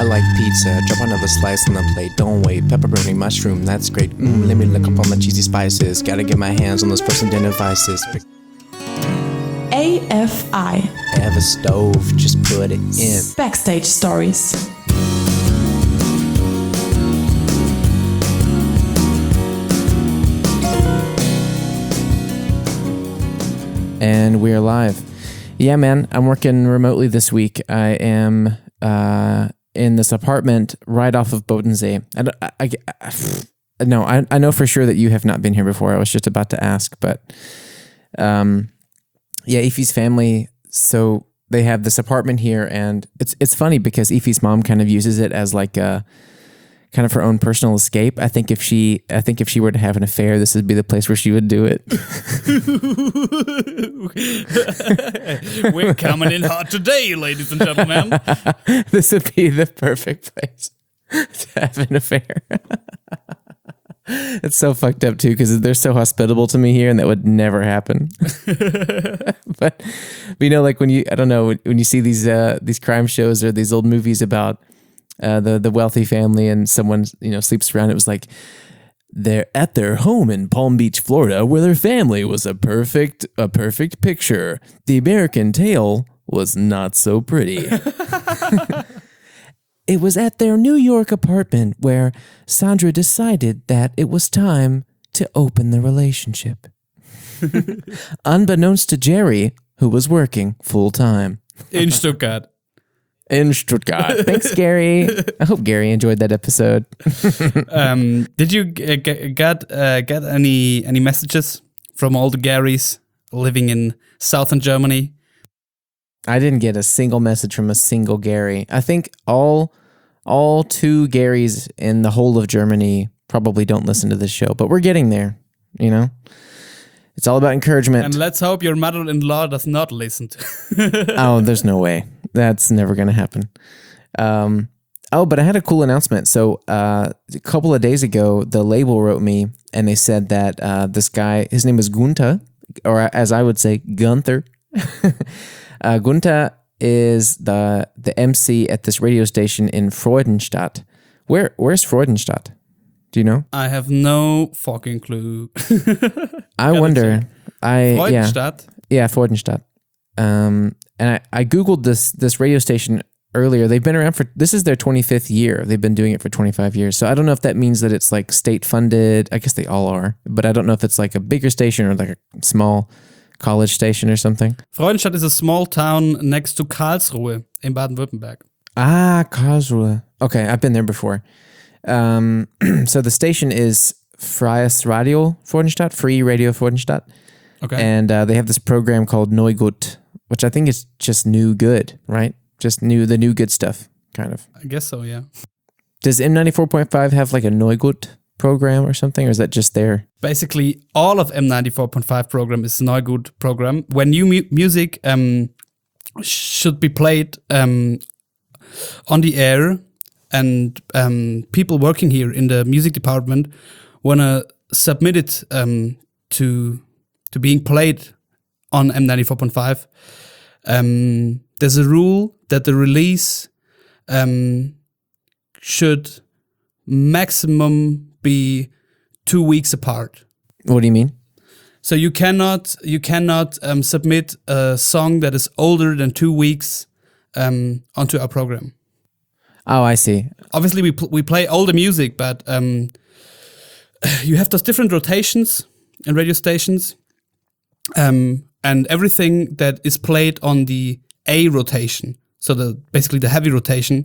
I like pizza, drop another slice on the plate, don't wait, pepperoni, mushroom, that's great. Let me look up all my cheesy spices, gotta get my hands on those frozen dinner devices. AFI. Have a stove, just put it in. Backstage stories. And we're live. Yeah, man, I'm working remotely this week. I am in this apartment right off of Bodensee. I know for sure that you have not been here before. I was just about to ask, but yeah, Ife's family, so they have this apartment here, and it's funny because Ife's mom kind of uses it as like a kind of her own personal escape. I think if she were to have an affair, this would be the place where she would do it. We're coming in hot today, ladies and gentlemen. This would be the perfect place to have an affair. It's so fucked up too, because they're so hospitable to me here, and that would never happen. but you know, like when you see these crime shows or these old movies about the wealthy family and someone sleeps around, it was like they're at their home in Palm Beach, Florida, where their family was a perfect picture. The American tale was not so pretty. It was at their New York apartment where Sandra decided that it was time to open the relationship. Unbeknownst to Jerry, who was working full time. In Stuttgart. Thanks, Gary. I hope Gary enjoyed that episode. Did you get any messages from all the Garys living in southern Germany? I didn't get a single message from a single Gary. I think all 2 Garys in the whole of Germany probably don't listen to this show, but we're getting there, It's all about encouragement. And let's hope your mother-in-law does not listen to. Oh, there's no way. That's never going to happen. But I had a cool announcement. So a couple of days ago, the label wrote me and they said that this guy, his name is Gunther, or as I would say, Gunther. Gunther is the MC at this radio station in Freudenstadt. Where's Freudenstadt? Do you know? I have no fucking clue. I wonder. Freudenstadt? Yeah, Freudenstadt. And I Googled this radio station earlier. They've been around this is their 25th year. They've been doing it for 25 years. So I don't know if that means that it's like state funded. I guess they all are. But I don't know if it's like a bigger station or like a small college station or something. Freudenstadt is a small town next to Karlsruhe in Baden-Württemberg. Ah, Karlsruhe. Okay, I've been there before. So the station is Freies Radio Freudenstadt, Free Radio Freudenstadt. Okay. And they have this program called Neugut, which I think is just new good, right? Just the new good stuff, kind of. I guess so, yeah. Does M94.5 have like a Neugut program or something, or is that just there? Basically, all of M94.5 program is Neugut program. When new music should be played on the air, and people working here in the music department want to submit it to being played on M94.5. There's a rule that the release should maximum be 2 weeks apart. What do you mean? So you cannot submit a song that is older than 2 weeks onto our program. Oh, I see. Obviously, we play older music, but you have those different rotations and radio stations, and everything that is played on the A rotation, so basically the heavy rotation,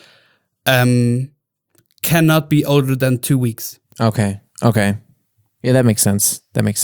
cannot be older than 2 weeks. Okay. Yeah, that makes sense.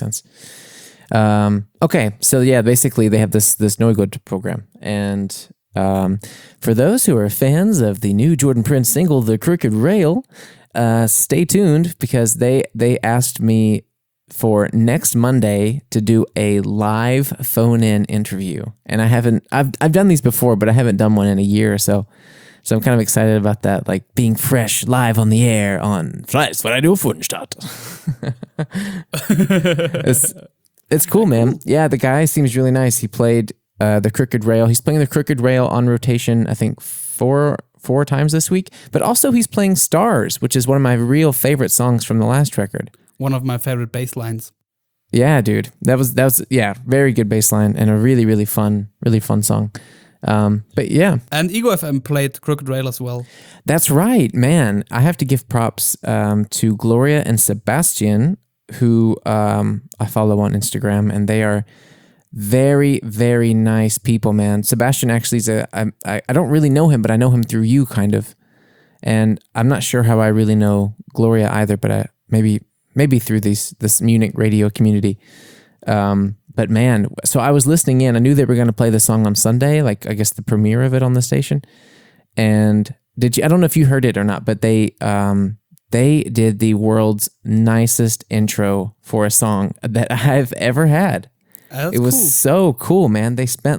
Okay, so yeah, basically they have this Neugut program, and for those who are fans of the new Jordan Prince single, The Crooked Rail, stay tuned, because they asked me for next Monday to do a live phone-in interview. And I've done these before, but I haven't done one in a year or so. So I'm kind of excited about that, like being fresh live on the air on Fleiss Radio Freudenstadt. It's cool, man. Yeah, the guy seems really nice. He played the Crooked Rail. He's playing the Crooked Rail on rotation, I think, four 4 times this week. But also he's playing Stars, which is one of my real favorite songs from the last record. One of my favorite bass lines. Yeah, dude. That was very good bass line and a really, really fun song. But yeah. And Ego FM played Crooked Rail as well. That's right, man. I have to give props to Gloria and Sebastian, who I follow on Instagram, and they are very, very nice people, man. Sebastian actually is I don't really know him, but I know him through you, kind of. And I'm not sure how I really know Gloria either, but maybe through this Munich radio community. But man, so I was listening in. I knew they were going to play the song on Sunday, like I guess the premiere of it on the station. And I don't know if you heard it or not, but they did the world's nicest intro for a song that I've ever had. That's it was cool. So cool, man. They spent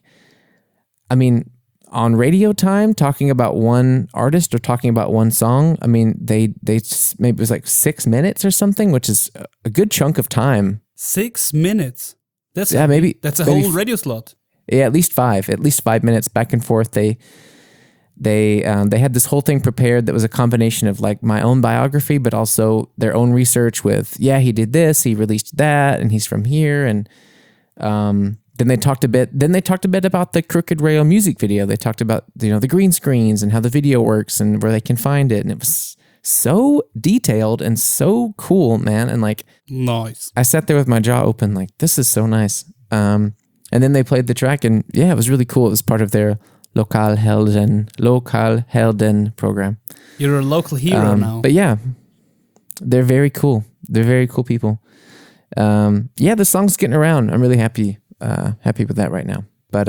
on radio time talking about one artist or talking about one song. I mean, they maybe it was like 6 minutes or something, which is a good chunk of time. 6 minutes. That's maybe a whole radio slot. Yeah, at least 5 minutes back and forth. They had this whole thing prepared that was a combination of like my own biography, but also their own research with, he did this, he released that, and he's from here. And then they talked a bit about the Crooked Rail music video. They talked about, the green screens and how the video works and where they can find it. And it was so detailed and so cool, man. And like, nice. I sat there with my jaw open, like, this is so nice. And then they played the track, and it was really cool. It was part of their Lokalhelden program. You're a local hero now. But yeah, they're very cool. They're very cool people. The song's getting around. I'm really happy with that right now. But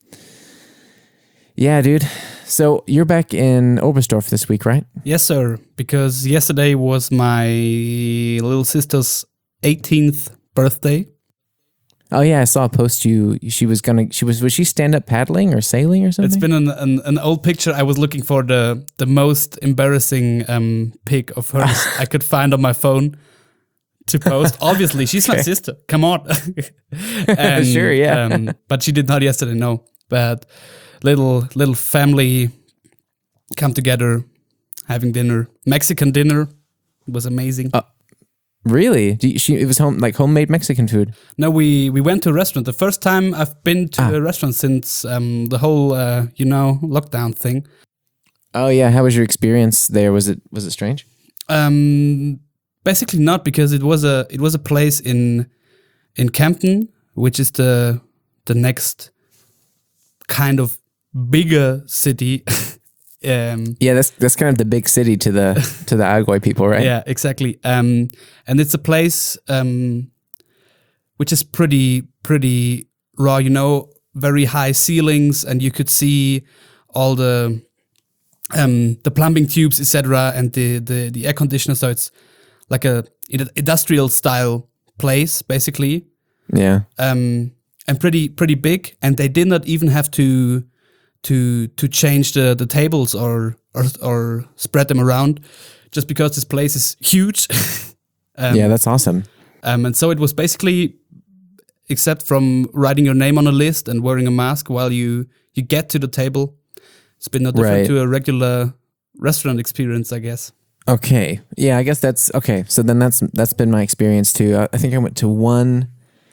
dude. So you're back in Oberstdorf this week, right? Yes, sir. Because yesterday was my little sister's 18th birthday. Oh yeah, I saw a post. Was she stand up paddling or sailing or something? It's been an old picture. I was looking for the most embarrassing pic of hers I could find on my phone to post. Obviously, she's my sister. Come on. And, sure, yeah. But she did not yesterday. No, but little family come together, having dinner, Mexican dinner. It was amazing. Really? It was homemade Mexican food? No, we went to a restaurant. The first time I've been to a restaurant since the whole lockdown thing. Oh yeah, how was your experience there? Was it strange? Basically not, because it was a place in Kempten, which is the next kind of bigger city. That's kind of the big city to the Allgäu people, right? Yeah, exactly. And it's a place which is pretty raw, very high ceilings, and you could see all the plumbing tubes, etc., and the air conditioner. So it's like a industrial style place, basically. Yeah. And pretty big, and they did not even have to change the tables or spread them around, just because this place is huge. That's awesome. And so it was basically, except from writing your name on a list and wearing a mask while you get to the table, it's been no different to a regular restaurant experience, I guess. Okay. Yeah, I guess that's okay. So then that's been my experience too. I think I went to one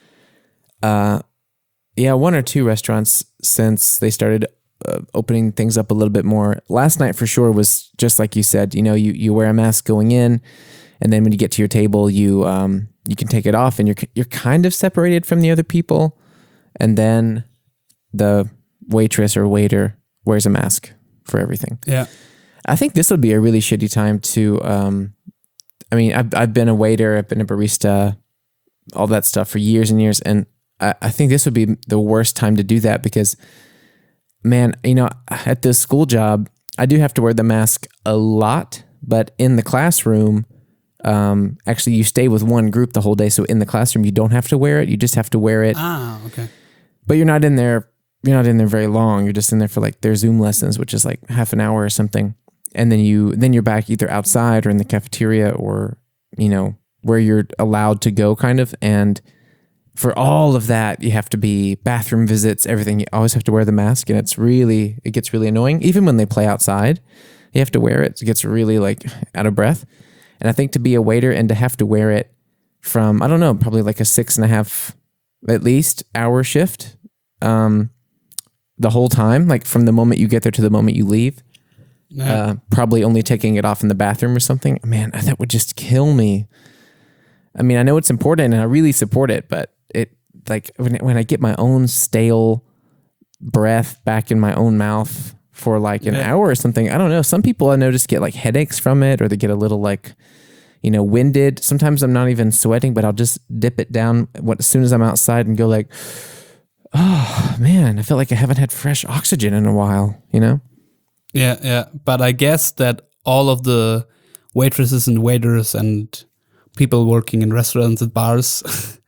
or two restaurants since they started opening things up a little bit more. Last night for sure was just like you said. You wear a mask going in, and then when you get to your table, you can take it off, and you're kind of separated from the other people, and then the waitress or waiter wears a mask for everything. Yeah, I think this would be a really shitty time to. I've been a waiter, I've been a barista, all that stuff for years and years, and I think this would be the worst time to do that because, man, at this school job, I do have to wear the mask a lot, but in the classroom, actually you stay with one group the whole day. So in the classroom, you don't have to wear it. You just have to wear it. Ah, okay. But you're not in there very long. You're just in there for like their Zoom lessons, which is like half an hour or something. And then you're back either outside or in the cafeteria or, where you're allowed to go kind of. And for all of that, you have to be bathroom visits, everything. You always have to wear the mask, and it gets really annoying. Even when they play outside, you have to wear it. It gets really like out of breath. And I think to be a waiter and to have to wear it from, I don't know, probably like a 6.5 at least hour shift, the whole time, like from the moment you get there to the moment you leave, probably only taking it off in the bathroom or something. Man, that would just kill me. I mean, I know it's important and I really support it, but it like when I get my own stale breath back in my own mouth for like an hour or something, I don't know. Some people I notice get like headaches from it, or they get a little like, winded. Sometimes I'm not even sweating, but I'll just dip it down as soon as I'm outside and go like, oh man, I feel like I haven't had fresh oxygen in a while, Yeah. But I guess that all of the waitresses and waiters and people working in restaurants and bars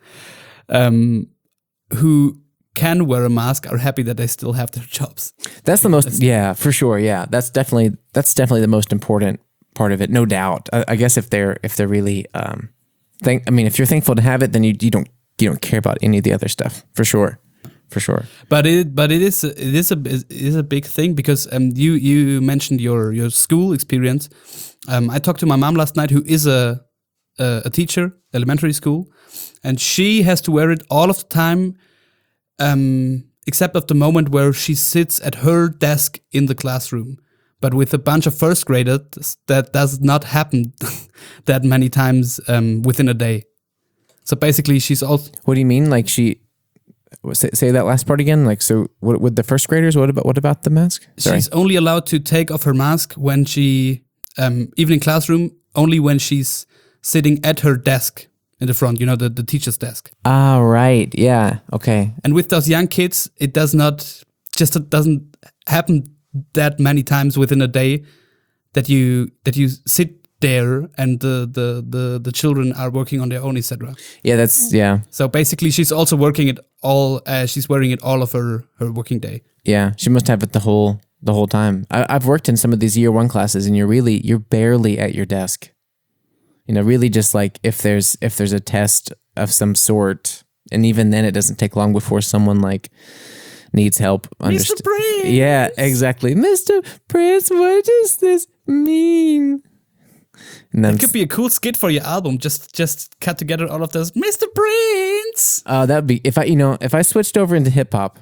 who can wear a mask are happy that they still have their jobs. That's the most, yeah, for sure. Yeah. That's definitely the most important part of it. No doubt. I guess if they're really, if you're thankful to have it, then you don't care about any of the other stuff, for sure. For sure. But it is a big thing, because you mentioned your school experience. I talked to my mom last night, who is a teacher, elementary school, and she has to wear it all of the time, except of the moment where she sits at her desk in the classroom. But with a bunch of first graders, that does not happen that many times within a day. So basically, she's also. What do you mean? Like she? Say that last part again. Like, so what with the first graders? What about the mask? Sorry. She's only allowed to take off her mask when she, even in classroom, only when she's sitting at her desk in the front. The teacher's desk. Ah, right. Yeah. Okay. And with those young kids, it doesn't happen that many times within a day that you sit there and the children are working on their own, etc. Yeah, that's yeah. So basically, she's also working it all. She's wearing it all of her working day. Yeah, she must have it the whole time. I've worked in some of these year 1 classes, and you're barely at your desk. Really just like if there's a test of some sort, and even then it doesn't take long before someone like needs help. Mr. Prince. Yeah, exactly. Mr. Prince, what does this mean? And then it could be a cool skit for your album. Just cut together all of those, Mr. Prince. That'd be if I switched over into hip hop.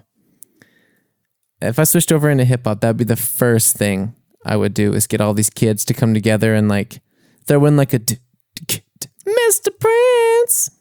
That'd be the first thing I would do, is get all these kids to come together and like throw in like a Mr. Prince.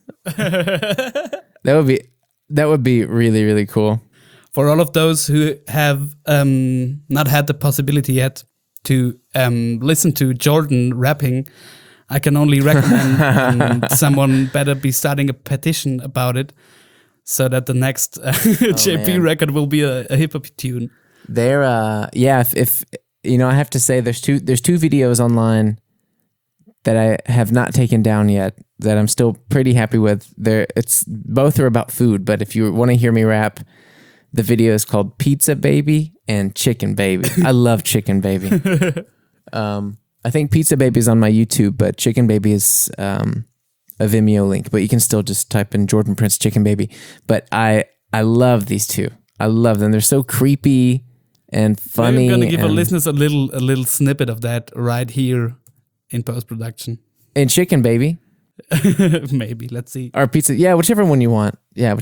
That would be really, really cool. For all of those who have not had the possibility yet to listen to Jordan rapping, I can only recommend someone better be starting a petition about it, so that the next JP record will be a hip hop tune. There, if I have to say, there's two videos online that I have not taken down yet that I'm still pretty happy with. Both are about food, but if you want to hear me rap, the video is called Pizza Baby and Chicken Baby. I love Chicken Baby. I think Pizza Baby is on my YouTube, but Chicken Baby is a Vimeo link. But you can still just type in Jordan Prince Chicken Baby. But I love these two. I love them. They're so creepy and funny. I'm gonna give our listeners a little snippet of that right here in post-production. And Chicken Baby. Maybe. Let's see. Or Pizza. Yeah, whichever one you want.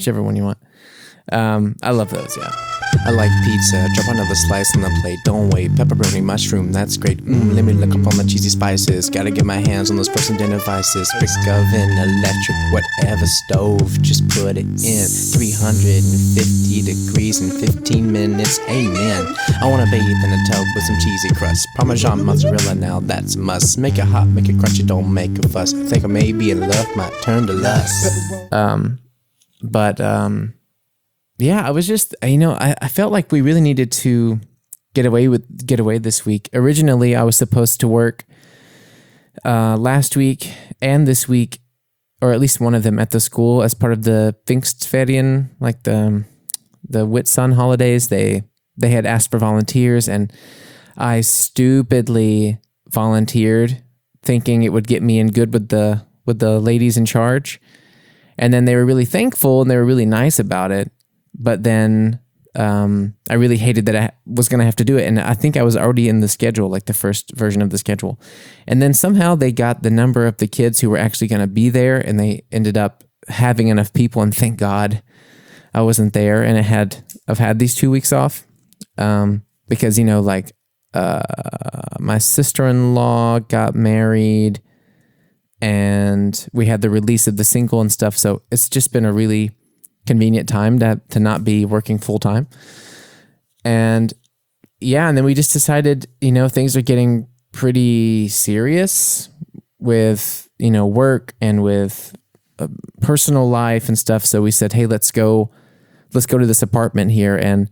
I love those, yeah. I like pizza. Drop another slice on the plate. Don't wait. Pepperoni, mushroom, that's great. Let me look up on the cheesy spices. Gotta get my hands on those person devices. Brick oven, electric, whatever stove. Just put it in 350 degrees in 15 minutes. Amen. I wanna bathe in a tub with some cheesy crust. Parmesan, mozzarella, now that's a must. Make it hot, make it crunchy, don't make a fuss. I think I may be in love, might turn to lust. Yeah, I was just, I felt like we really needed to get away this week. Originally, I was supposed to work last week and this week, or at least one of them, at the school as part of the Pfingstferien, like the Whitsun holidays. They had asked for volunteers, and I stupidly volunteered, thinking it would get me in good with the ladies in charge. And then they were really thankful and they were really nice about it. But then I really hated that I was going to have to do it. And I think I was already in the schedule, like the first version of the schedule. And then somehow they got the number of the kids who were actually going to be there, and they ended up having enough people. And thank God I wasn't there. And I've had these 2 weeks off because, like my sister-in-law got married and we had the release of the single and stuff. So it's just been a really convenient time to not be working full time. And then we just decided, things are getting pretty serious with, work and with personal life and stuff. So we said, hey, let's go to this apartment here. And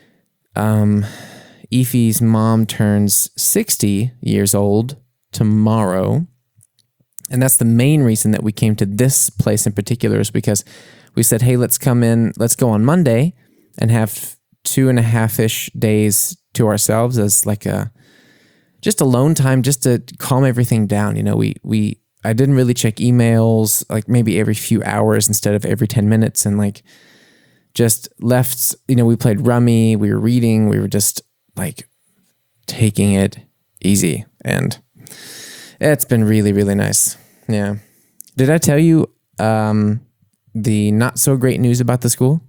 Ife's mom turns 60 years old tomorrow. And that's the main reason that we came to this place in particular, is because we said, hey, let's go on Monday and have 2.5-ish days to ourselves as like just alone time, just to calm everything down. I didn't really check emails, like maybe every few hours instead of every 10 minutes, and like just left, we played rummy, we were reading, we were just like taking it easy, and it's been really, really nice. Yeah. Did I tell you the not so great news about the school?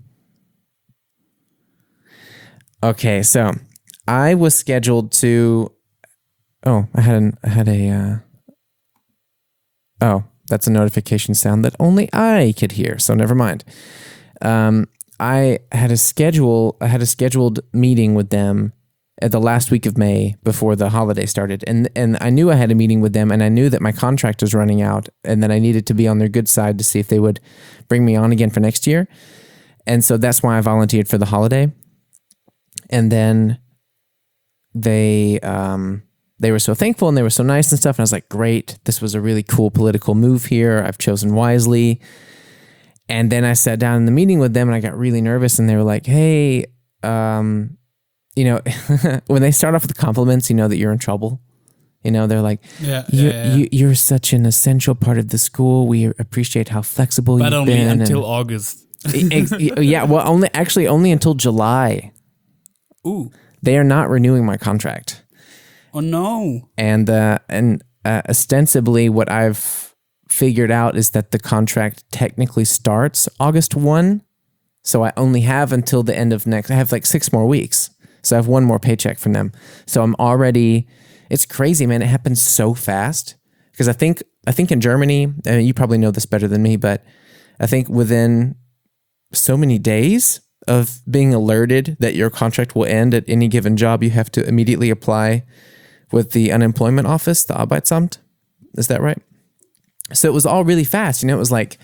Okay, so I was scheduled to. That's a notification sound that only I could hear. So never mind. I had a scheduled meeting with them at the last week of May before the holiday started. And I knew I had a meeting with them, and I knew that my contract was running out and that I needed to be on their good side to see if they would bring me on again for next year. And so that's why I volunteered for the holiday. And then they were so thankful and they were so nice and stuff. And I was like, great, this was a really cool political move here. I've chosen wisely. And then I sat down in the meeting with them and I got really nervous, and they were like, hey, when they start off with compliments, that you're in trouble. They're like, you're such an essential part of the school. We appreciate how flexible you've been. But only until August. Yeah, well, only until July. Ooh. They are not renewing my contract. Oh no. And ostensibly what I've figured out is that the contract technically starts August 1. So I only have until the end of I have like 6 more weeks. So I have 1 more paycheck from them. So I'm already, it's crazy, man. It happens so fast. Because I think in Germany, you probably know this better than me, but I think within so many days of being alerted that your contract will end at any given job, you have to immediately apply with the unemployment office, the Arbeitsamt. Is that right? So it was all really fast. It was like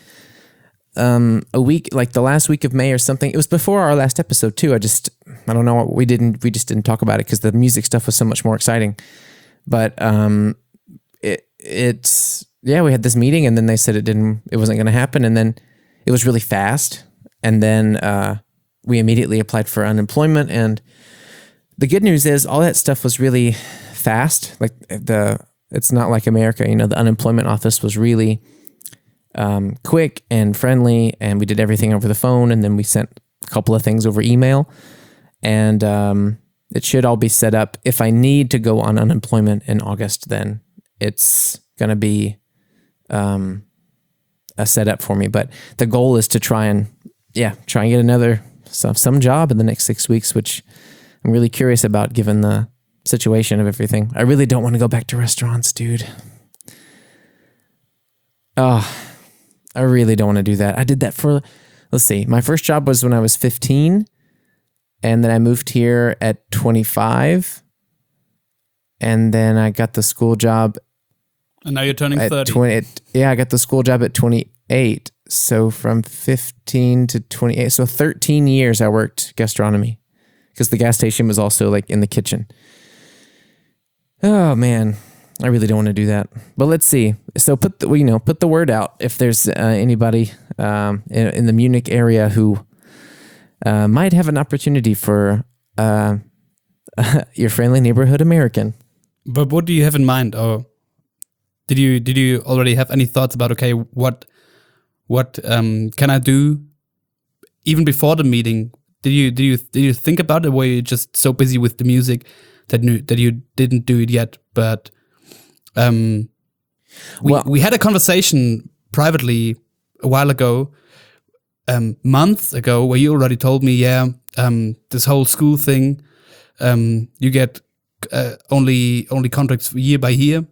a week, like the last week of May or something. It was before our last episode too. I don't know. We just didn't talk about it because the music stuff was so much more exciting. But we had this meeting, and then they said it wasn't going to happen. And then it was really fast. And then we immediately applied for unemployment. And the good news is all that stuff was really fast. Like it's not like America, the unemployment office was really quick and friendly, and we did everything over the phone, and then we sent a couple of things over email, and it should all be set up. If I need to go on unemployment in August, then it's going to be a setup for me. But the goal is to try and get another some job in the next 6 weeks, which I'm really curious about given the situation of everything. I really don't want to go back to restaurants, dude. Oh, I really don't want to do that. I did that for, let's see, my first job was when I was 15, and then I moved here at 25, and then I got the school job. And now you're turning 30. I got the school job at 28. So from 15 to 28, so 13 years I worked gastronomy, because the gas station was also like in the kitchen. Oh man, I really don't want to do that. But let's see. So put the word out if there's anybody in the Munich area who might have an opportunity for your friendly neighborhood American. But what do you have in mind, or did you already have any thoughts about what can I do even before the meeting? Did you think about it? Were you just so busy with the music that you didn't do it yet? But we had a conversation privately a while ago, months ago, where you already told me, this whole school thing, you get only contracts year by year.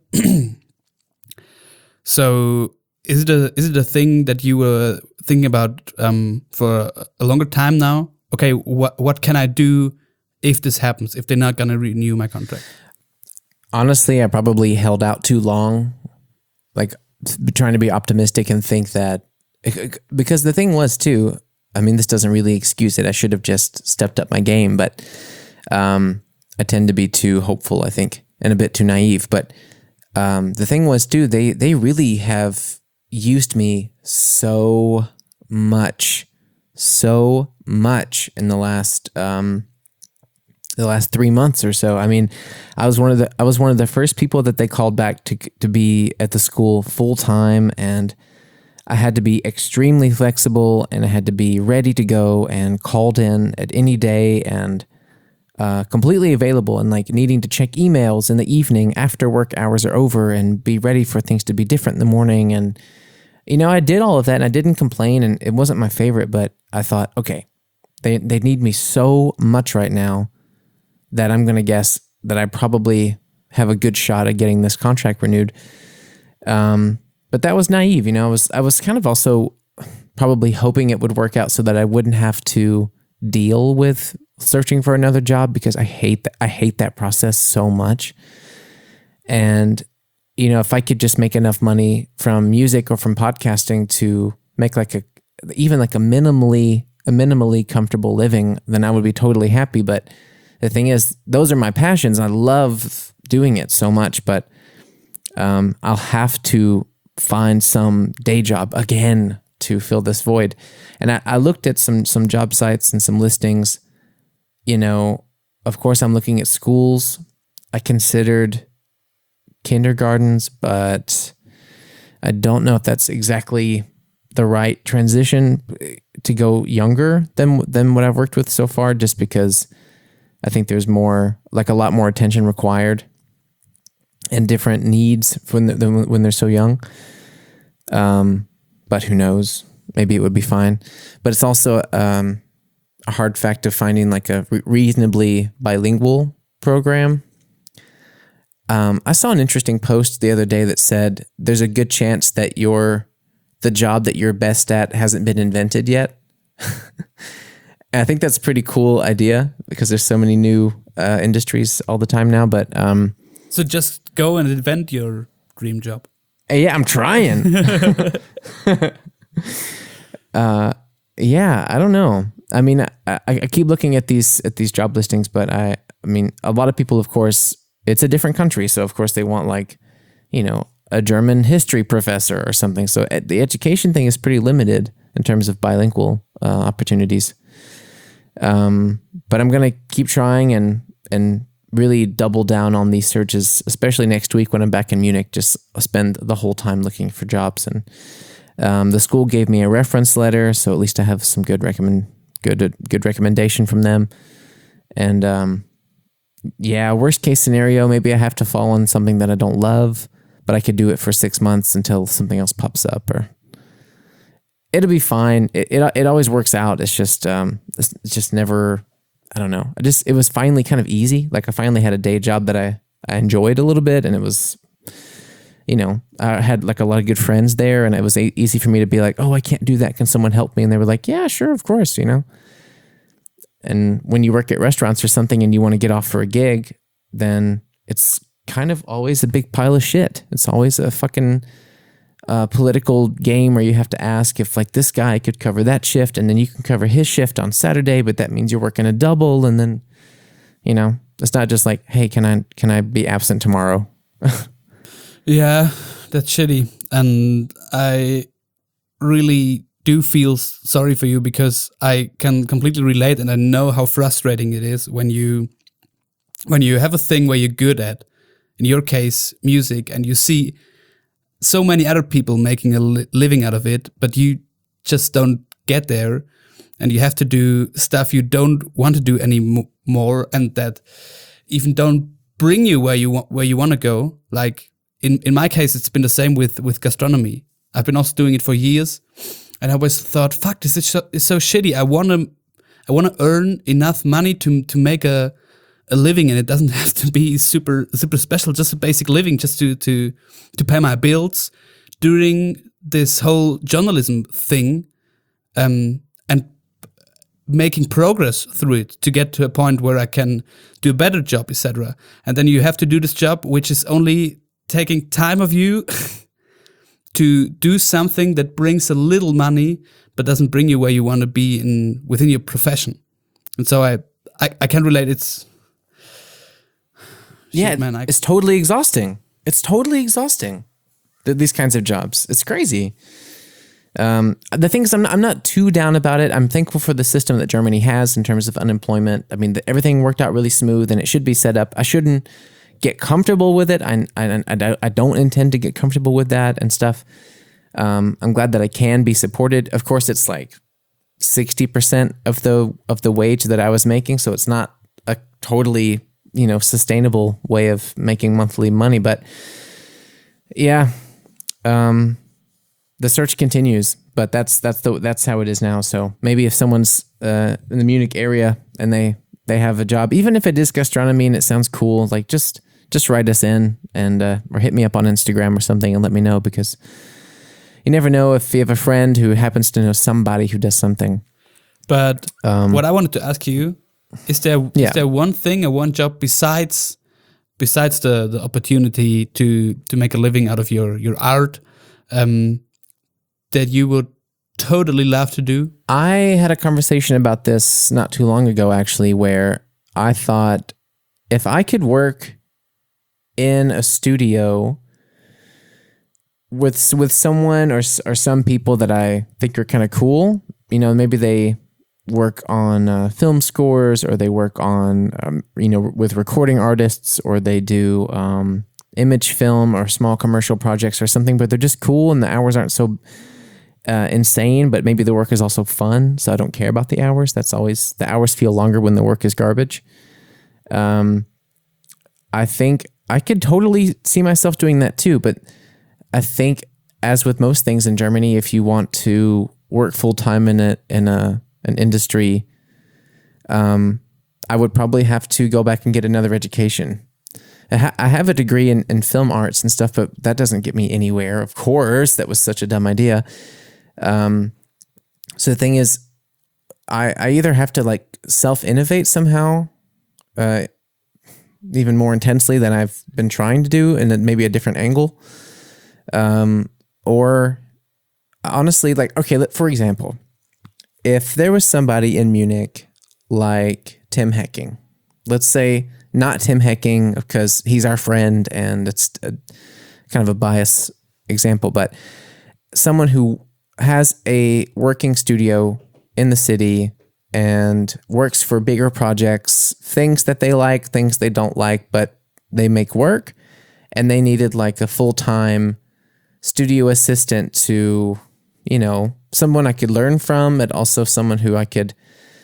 So is it a thing that you were thinking about for a longer time now? Okay, what can I do if this happens, if they're not gonna renew my contract? Honestly, I probably held out too long, like trying to be optimistic and think that, because the thing was too, I mean, this doesn't really excuse it. I should have just stepped up my game, but I tend to be too hopeful, I think, and a bit too naive. But the thing was too, they really have used me so much in the last 3 months or so. I mean, I was one of the first people that they called back to be at the school full time, and I had to be extremely flexible, and I had to be ready to go and called in at any day, and completely available, and like needing to check emails in the evening after work hours are over and be ready for things to be different in the morning. And I did all of that, and I didn't complain, and it wasn't my favorite, but I thought, okay, they need me so much right now that I'm going to guess that I probably have a good shot at getting this contract renewed. But that was naive. I was kind of also probably hoping it would work out so that I wouldn't have to deal with searching for another job, because I hate that process so much. And if I could just make enough money from music or from podcasting to make a minimally comfortable living, then I would be totally happy. But the thing is, those are my passions. I love doing it so much, but I'll have to find some day job again to fill this void. And I looked at some job sites and some listings. Of course, I'm looking at schools. I considered kindergartens, but I don't know if that's exactly the right transition to go younger than what I've worked with so far, just because I think there's more, like a lot more attention required and different needs when they're so young. But who knows? Maybe it would be fine. But it's also a hard fact of finding like a reasonably bilingual program. I saw an interesting post the other day that said there's a good chance that the job that you're best at hasn't been invented yet. And I think that's a pretty cool idea, because there's so many new industries all the time now. But so just go and invent your dream job. Yeah, I'm trying. Yeah, I don't know. I mean, I keep looking at these job listings, but I mean, a lot of people, of course, it's a different country, so of course they want a German history professor or something. So the education thing is pretty limited in terms of bilingual opportunities. But I'm gonna keep trying and really double down on these searches, especially next week when I'm back in Munich. Just spend the whole time looking for jobs. And the school gave me a reference letter, so at least I have some good recommendation from them. And worst case scenario, maybe I have to fall on something that I don't love, but I could do it for 6 months until something else pops up, or it'll be fine. It always works out. It's just never, I don't know. It was finally kind of easy. Like I finally had a day job that I enjoyed a little bit, and it was, I had like a lot of good friends there, and it was easy for me to be like, oh, I can't do that. Can someone help me? And they were like, yeah, sure, of course, And when you work at restaurants or something and you want to get off for a gig, then it's kind of always a big pile of shit. It's always a fucking political game where you have to ask if like this guy could cover that shift, and then you can cover his shift on Saturday, but that means you're working a double. And then, it's not just like, hey, can I be absent tomorrow? Yeah, that's shitty. And I really do feel sorry for you, because I can completely relate, and I know how frustrating it is when you have a thing where you're good at, in your case, music, and you see so many other people making a living out of it, but you just don't get there, and you have to do stuff you don't want to do anymore, and that even don't bring you where you want to go. Like in my case, it's been the same with gastronomy. I've been also doing it for years, and I always thought, "Fuck, this is so shitty. I wanna earn enough money to make a living, and it doesn't have to be super special. Just a basic living, just to pay my bills during this whole journalism thing, and making progress through it to get to a point where I can do a better job, etc. And then you have to do this job, which is only taking time of you." To do something that brings a little money but doesn't bring you where you want to be within your profession. And so I can relate. It's shit, man. It's totally exhausting. It's totally exhausting. These kinds of jobs. It's crazy. The thing is, I'm not too down about it. I'm thankful for the system that Germany has in terms of unemployment. I mean, everything worked out really smooth, and it should be set up. I shouldn't get comfortable with it. I don't intend to get comfortable with that and stuff. I'm glad that I can be supported. Of course, it's like 60% of the wage that I was making, so it's not a totally sustainable way of making monthly money. But yeah, the search continues. But that's how it is now. So maybe if someone's in the Munich area and they have a job, even if it is gastronomy and it sounds cool, like just write us in and or hit me up on Instagram or something and let me know, because you never know if you have a friend who happens to know somebody who does something. But what I wanted to ask you, is there one thing or one job besides the opportunity to make a living out of your art that you would totally love to do? I had a conversation about this not too long ago, actually, where I thought if I could work in a studio with someone or some people that I think are kind of cool, maybe they work on film scores, or they work on with recording artists, or they do image film or small commercial projects or something, but they're just cool and the hours aren't so insane, but maybe the work is also fun, so I don't care about the hours. The hours feel longer when the work is garbage. I think I could totally see myself doing that too, but I think, as with most things in Germany, if you want to work full time in an industry, I would probably have to go back and get another education. I have a degree in film arts and stuff, but that doesn't get me anywhere. Of course, that was such a dumb idea. So the thing is, I either have to like self-innovate somehow, even more intensely than I've been trying to do, and then maybe a different angle. Or honestly, like, okay, for example, if there was somebody in Munich like Tim Hecking, let's say not Tim Hecking because he's our friend and it's kind of a biased example, but someone who has a working studio in the city and works for bigger projects, things that they like, things they don't like, but they make work, and they needed like a full-time studio assistant to, someone I could learn from, and also someone who I could,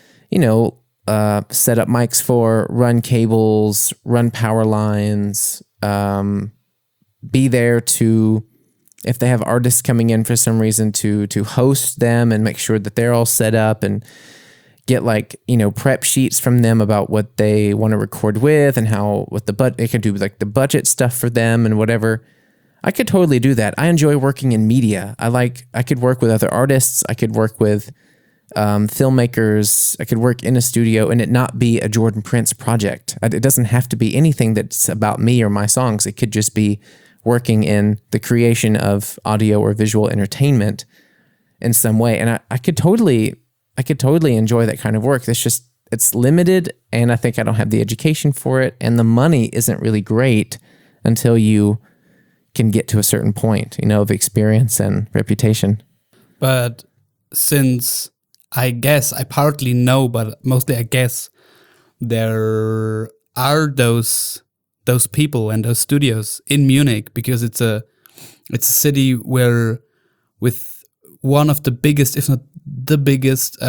set up mics for, run cables, run power lines, be there to, if they have artists coming in for some reason, to host them and make sure that they're all set up, and get like, prep sheets from them about what they want to record with and they can do like the budget stuff for them and whatever. I could totally do that. I enjoy working in media. I could work with other artists. I could work with filmmakers. I could work in a studio and it not be a Jordan Prince project. It doesn't have to be anything that's about me or my songs. It could just be working in the creation of audio or visual entertainment in some way. And I could totally enjoy that kind of work. It's limited, and I think I don't have the education for it, and the money isn't really great until you can get to a certain point, of experience and reputation. But since I guess I partly know, but mostly I guess there are those people and those studios in Munich, because it's a it's a city where with one of the biggest, if not the biggest,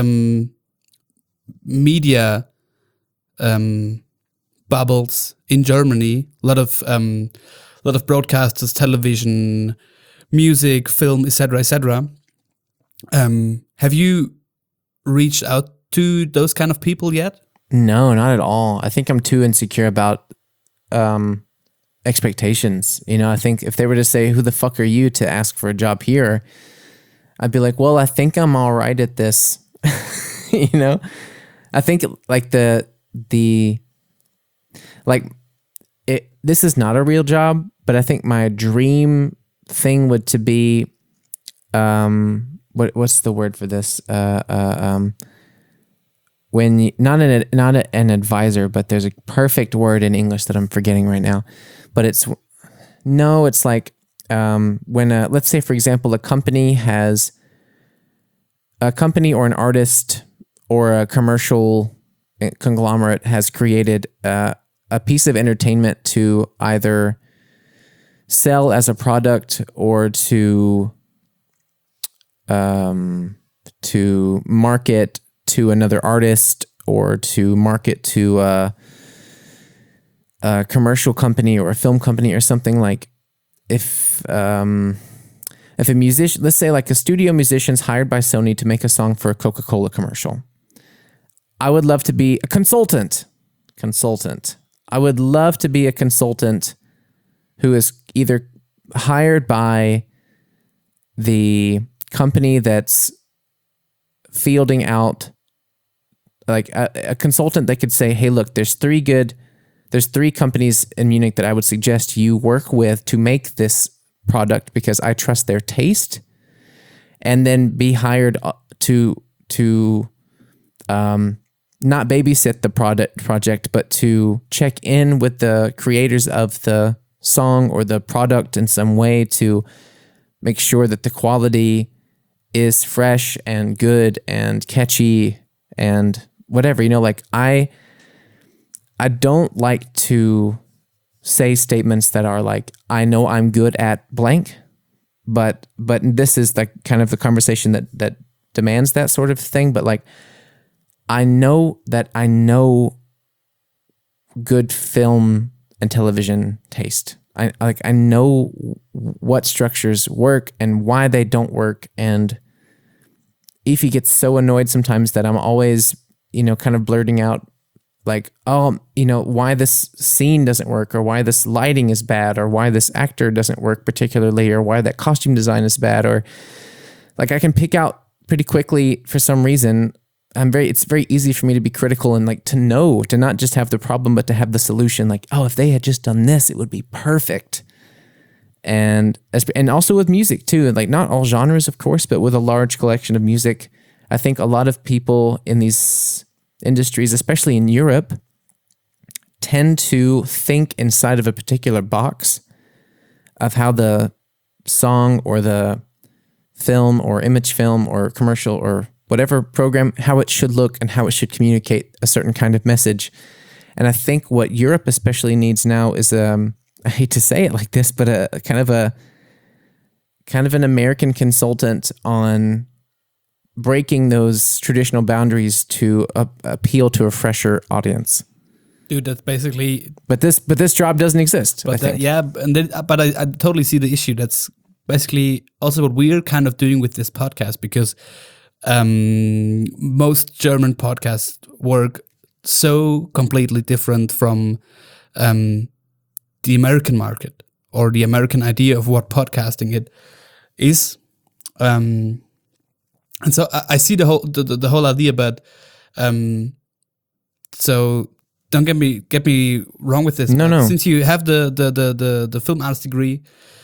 media bubbles in Germany. A lot of broadcasters, television, music, film, etc., etc. Have you reached out to those kind of people yet? No, not at all. I think I'm too insecure about expectations. You know, I think if they were to say, "Who the fuck are you to ask for a job here?" I'd be like, "Well, I think I'm all right at this." You know, I think like this is not a real job, but I think my dream thing would to be, what's the word for this? When you, not an advisor, but there's a perfect word in English that I'm forgetting right now, but it's like when let's say, for example, a company or an artist or a commercial conglomerate has created a piece of entertainment to either sell as a product or to market to another artist or to market to a commercial company or a film company or something. Like if a musician, let's say like a studio musician's hired by Sony to make a song for a Coca-Cola commercial, I would love to be a consultant. I would love to be a consultant who is either hired by the company that's fielding out, like a consultant that could say, "Hey, look, there's three companies in Munich that I would suggest you work with to make this product because I trust their taste," and then be hired to not babysit the project, but to check in with the creators of the song or the product in some way to make sure that the quality is fresh and good and catchy and whatever. You know, like I don't like to say statements that are like, "I know I'm good at blank," but this is the kind of the conversation that demands that sort of thing. But like, I know good film and television taste. I know what structures work and why they don't work. And Ify gets so annoyed sometimes that I'm always, you know, kind of blurting out like, "Oh, you know, why this scene doesn't work, or why this lighting is bad, or why this actor doesn't work particularly, or why that costume design is bad," or like I can pick out pretty quickly for some reason. It's very easy for me to be critical and like to not just have the problem, but to have the solution. Like, "Oh, if they had just done this, it would be perfect." And also with music too, like not all genres, of course, but with a large collection of music, I think a lot of people in these industries, especially in Europe, tend to think inside of a particular box of how the song or the film or image film or commercial or whatever program, how it should look and how it should communicate a certain kind of message. And I think what Europe especially needs now is, I hate to say it like this, but a kind of an American consultant on breaking those traditional boundaries to appeal to a fresher audience. Dude, that's basically. But this job doesn't exist. But I totally see the issue. That's basically also what we're kind of doing with this podcast, because most German podcasts work so completely different from the American market or the American idea of what podcasting it is. And so I see the whole idea, but so don't get me wrong with this. No. Since you have the film arts degree,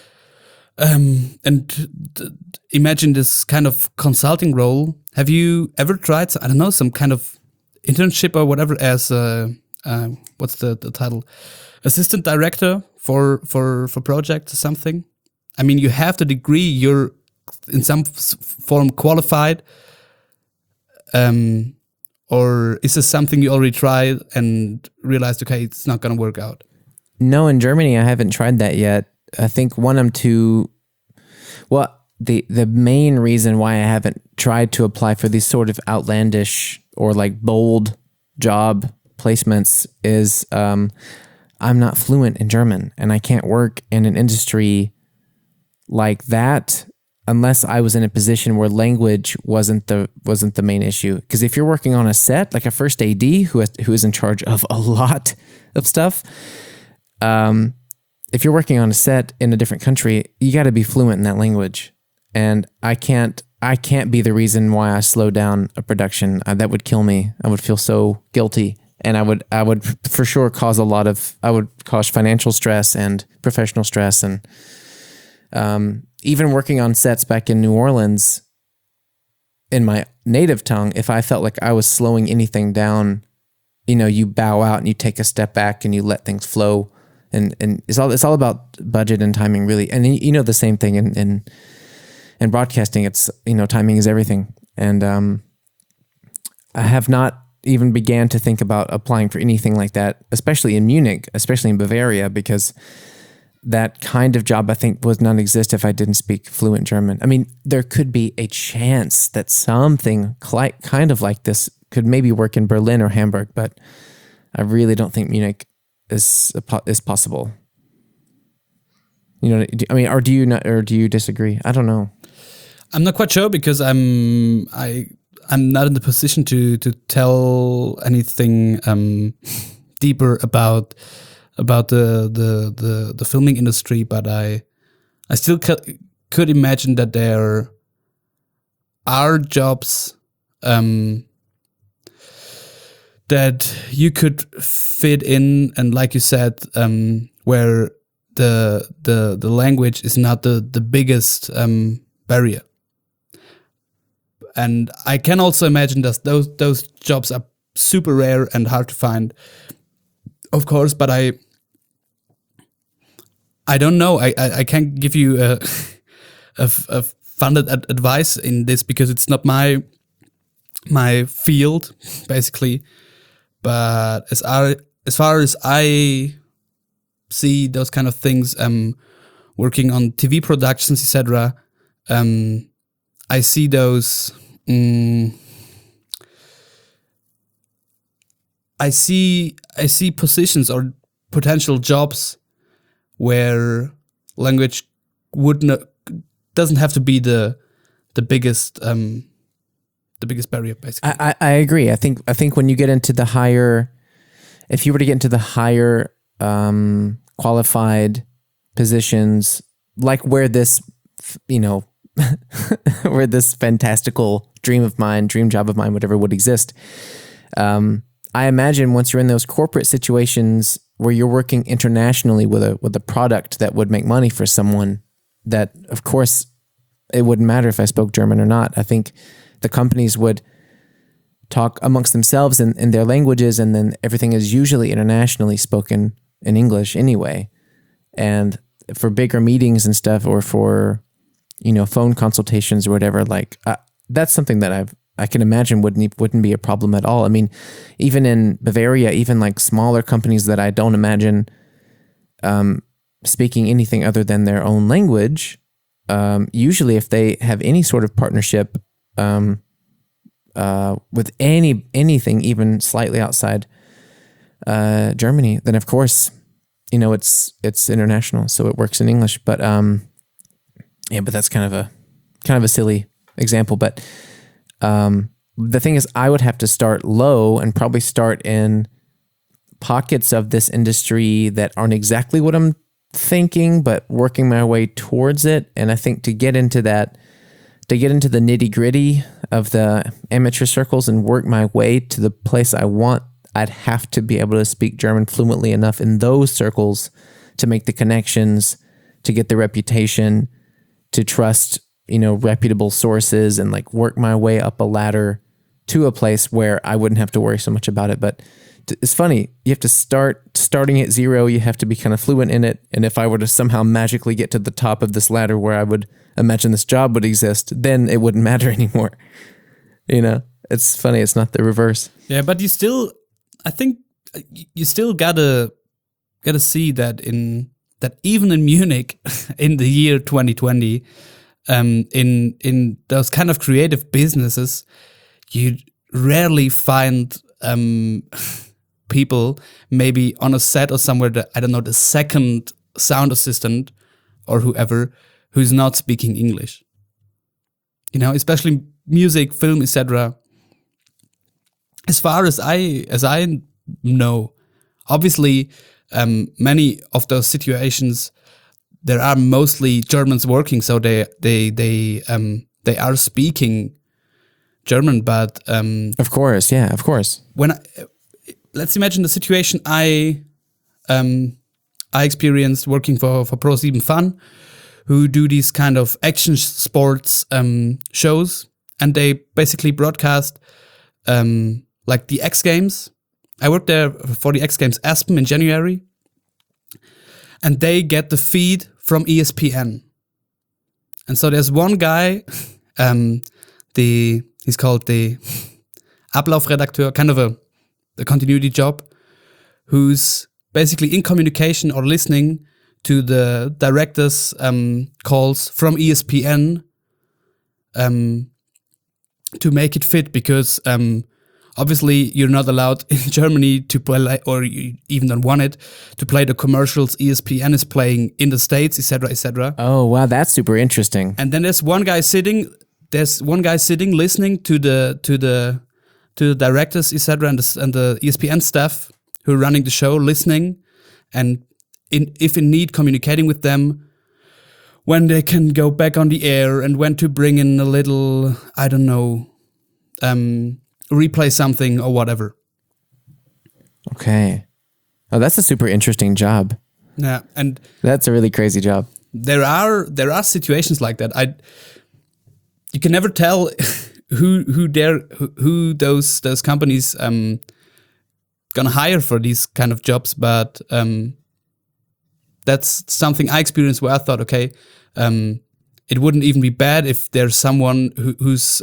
and imagine this kind of consulting role. Have you ever tried, I don't know, some kind of internship or whatever as what's the title? Assistant director for project or something? I mean, you have the degree, you're in some form qualified, or is this something you already tried and realized, okay, it's not going to work out? No, in Germany, I haven't tried that yet. I think one, I'm too Well, the main reason why I haven't tried to apply for these sort of outlandish or like bold job placements is I'm not fluent in German, and I can't work in an industry like that unless I was in a position where language wasn't the main issue. Because if you're working on a set, like a first AD who is in charge of a lot of stuff, if you're working on a set in a different country, you got to be fluent in that language. And I can't be the reason why I slow down a production. That would kill me. I would feel so guilty, and I would for sure cause financial stress and professional stress. And even working on sets back in New Orleans in my native tongue, if I felt like I was slowing anything down, you bow out and you take a step back and you let things flow. And it's all about budget and timing, really. And the same thing in broadcasting. It's timing is everything. And I have not even began to think about applying for anything like that, especially in Munich, especially in Bavaria, because that kind of job I think would not exist if I didn't speak fluent German. I mean, there could be a chance that something kind of like this could maybe work in Berlin or Hamburg, but I really don't think Munich is possible. Or do you disagree? I don't know. I'm not quite sure because I'm not in the position to tell anything deeper about the filming industry, but I still could imagine that there are jobs that you could fit in, and like you said, where the language is not the biggest barrier. And I can also imagine that those jobs are super rare and hard to find, of course. But I don't know. I can't give you a funded advice in this because it's not my field, basically. But as far as I see those kind of things, working on TV productions, etc., I see those. I see positions or potential jobs where language doesn't have to be the biggest barrier, basically. I agree. I think when you get into the higher, if you were to get into the higher qualified positions, like where this where this fantastical dream job of mine, whatever would exist. I imagine once you're in those corporate situations where you're working internationally with a product that would make money for someone, that of course it wouldn't matter if I spoke German or not. I think the companies would talk amongst themselves in their languages, and then everything is usually internationally spoken in English anyway. And for bigger meetings and stuff, or for phone consultations or whatever, like that's something that I can imagine wouldn't be a problem at all. I mean, even in Bavaria, even like smaller companies that I don't imagine speaking anything other than their own language, usually if they have any sort of partnership with anything even slightly outside Germany, then of course it's international, so it works in English. But but that's kind of a silly example. But the thing is, I would have to start low and probably start in pockets of this industry that aren't exactly what I'm thinking, but working my way towards it. And I think to get into the nitty gritty of the amateur circles and work my way to the place I want, I'd have to be able to speak German fluently enough in those circles to make the connections, to get the reputation, to trust, reputable sources, and like work my way up a ladder to a place where I wouldn't have to worry so much about it. But it's funny, you have to starting at zero, you have to be kind of fluent in it. And if I were to somehow magically get to the top of this ladder where I would imagine this job would exist, then it wouldn't matter anymore. It's funny, it's not the reverse. Yeah, but I think you still gotta see that even in Munich in the year 2020, in those kind of creative businesses, you rarely find people maybe on a set or somewhere that, I don't know, the second sound assistant or whoever who's not speaking English. You know, especially music, film, etc. As far as I know, obviously, many of those situations there are mostly Germans working, so they are speaking German. But of course, yeah, of course. when let's imagine the situation I experienced working for Pro7 Fun, who do these kind of action sports shows, and they basically broadcast like the X Games. I worked there for the X Games Aspen in January, and they get the feed from ESPN. And so there's one guy, he's called the Ablaufredakteur, kind of a continuity job, who's basically in communication or listening to the directors' calls from ESPN to make it fit, because obviously you're not allowed in Germany to play, or you even don't want it, to play the commercials ESPN is playing in the States, etc., etc. Oh, wow, that's super interesting. And then there's one guy sitting listening to the directors, etc., and the ESPN staff who are running the show, listening, and if in need, communicating with them when they can go back on the air and when to bring in a little, I don't know, replay something or whatever. Okay. Oh, that's a super interesting job. Yeah, and That's a really crazy job. there are situations like that. You can never tell who those companies gonna hire for these kind of jobs, but that's something I experienced where I thought, okay, it wouldn't even be bad if there's someone whose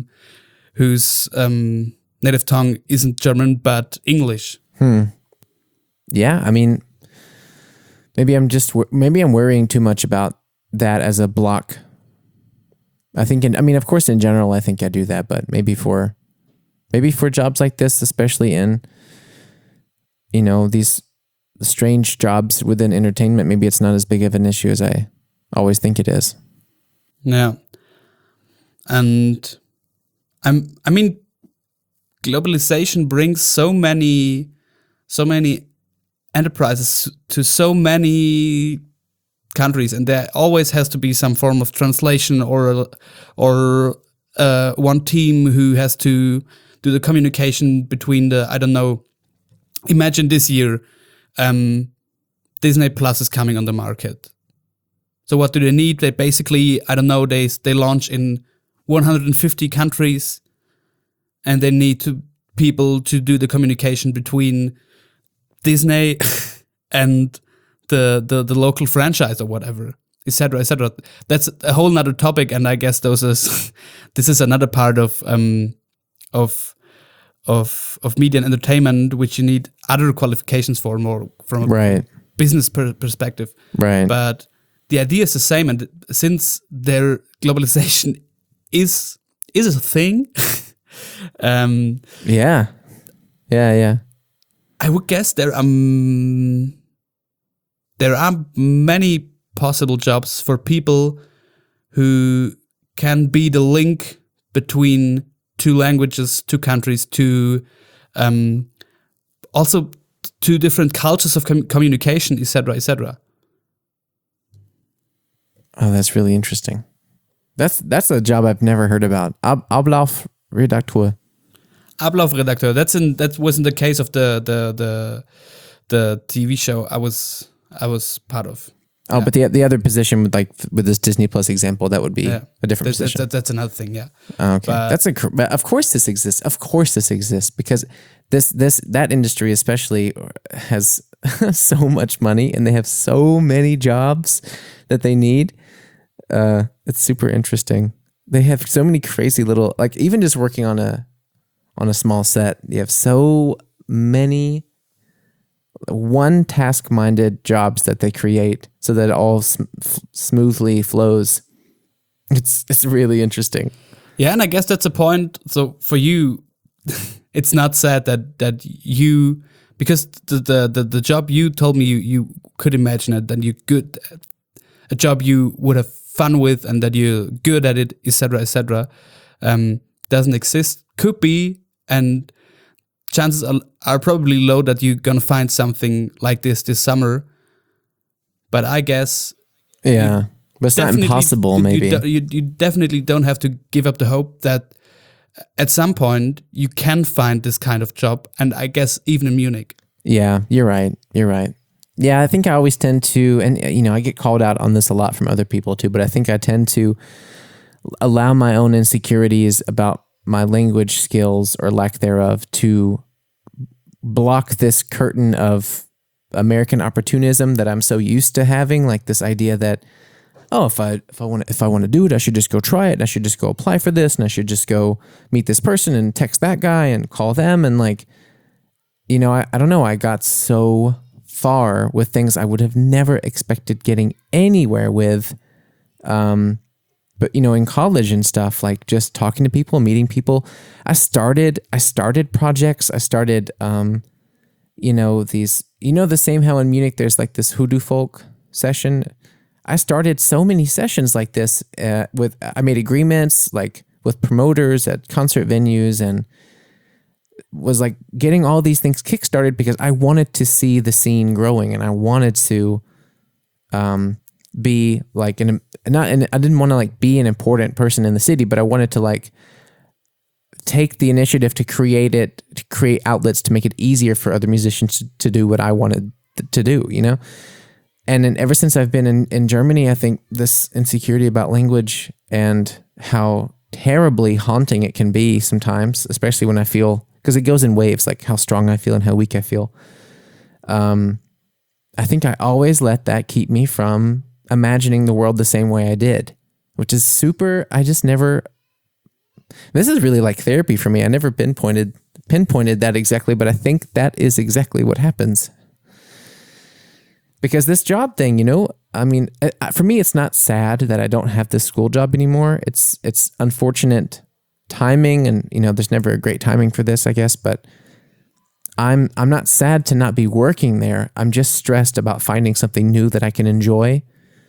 native tongue isn't German but English. Yeah, I mean, maybe I'm worrying too much about that as a block. I think, of course, in general, I think I do that, but maybe for jobs like this, especially in, these strange jobs within entertainment, maybe it's not as big of an issue as I always think it is. Yeah, and I mean, globalization brings so many enterprises to so many countries, and there always has to be some form of translation or one team who has to do the communication between the, I don't know, imagine this year Disney Plus is coming on the market. So what do they need? They basically, I don't know, they launch in 150 countries, and they need people to do the communication between Disney and the local franchise or whatever, etc., etc. That's a whole nother topic, and I guess this is another part of media and entertainment, which you need other qualifications for, more from a business perspective. Right. But the idea is the same, and since their globalization is a thing, yeah. I would guess there are many possible jobs for people who can be the link between two languages, two countries, also two different cultures of communication, etc., etc. Oh, that's really interesting. That's a job I've never heard about. Ablaufredakteur. Ablaufredakteur. That wasn't the case of the TV show I was part of. Oh, yeah. But the other position with this Disney Plus example, that would be a different position. That's another thing, yeah. Oh, okay, but of course this exists. Of course this exists, because that industry especially has so much money, and they have so many jobs that they need. It's super interesting. They have so many crazy little, like, even just working on a small set, you have so many one task-minded jobs that they create so that it all smoothly flows. It's really interesting. Yeah, and I guess that's a point. So for you, it's not sad that you, because the job you told me you could imagine it, that you're good at, a job you would have fun with, and that you're good at it, etc., doesn't exist. Could be, and chances are probably low that you're gonna find something like this summer. But I guess, yeah, but it's not impossible. Maybe you definitely don't have to give up the hope that at some point you can find this kind of job, and I guess even in Munich. Yeah, you're right. You're right. Yeah, I think I always tend to, and I get called out on this a lot from other people too, but I think I tend to allow my own insecurities about my language skills or lack thereof to block this curtain of American opportunism that I'm so used to having, like this idea that, oh, if I want to do it, I should just go try it, and I should just go apply for this, and I should just go meet this person and text that guy and call them, and like, I don't know, I got so far with things I would have never expected getting anywhere with, but in college and stuff, like just talking to people, meeting people, I started projects, I started these, the same how in Munich there's like this hoodoo folk session. I started so many sessions like this I made agreements like with promoters at concert venues, and was like getting all these things kickstarted because I wanted to see the scene growing, and I wanted to be like I didn't want to like be an important person in the city, but I wanted to like take the initiative to create outlets to make it easier for other musicians to do what I wanted to do, And then ever since I've been in Germany, I think this insecurity about language and how terribly haunting it can be sometimes, especially when I feel, because it goes in waves, like how strong I feel and how weak I feel. I think I always let that keep me from imagining the world the same way I did, which is super. I just never. This is really like therapy for me. I never pinpointed that exactly, but I think that is exactly what happens. Because this job thing, I mean, for me, it's not sad that I don't have this school job anymore. It's unfortunate timing, and there's never a great timing for this, I guess. But I'm not sad to not be working there. I'm just stressed about finding something new that I can enjoy,